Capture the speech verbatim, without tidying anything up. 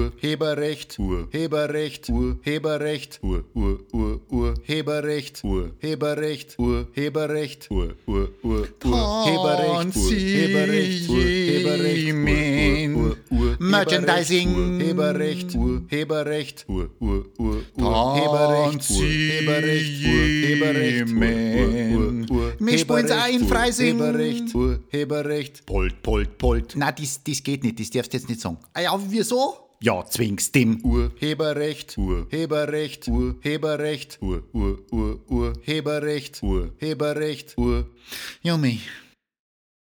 Urheberrecht, Urheberrecht, Urheberrecht, Ur, Ur, Ur, Urheberrecht, Urheberrecht, Urheberrecht, Ur, Ur, Ur, Urheberrecht, Urheberrecht, Urheberrecht, Merchandising, Urheberrecht, Urheberrecht, Ur, Ur, Ur, Urheberrecht, Urheberrecht, Urheberrecht, Misch bei uns ein, Freising. Urheberrecht, Urheberrecht, Polt, Polt, Polt. Na, das, das geht nicht, das darfst du jetzt nicht sagen. Ah ja, wieso? Ja, zwingst dem. Urheberrecht, Urheberrecht, Urheberrecht, Ur, Ur, Ur, Urheberrecht, Urheberrecht, Ur. Ja, mei.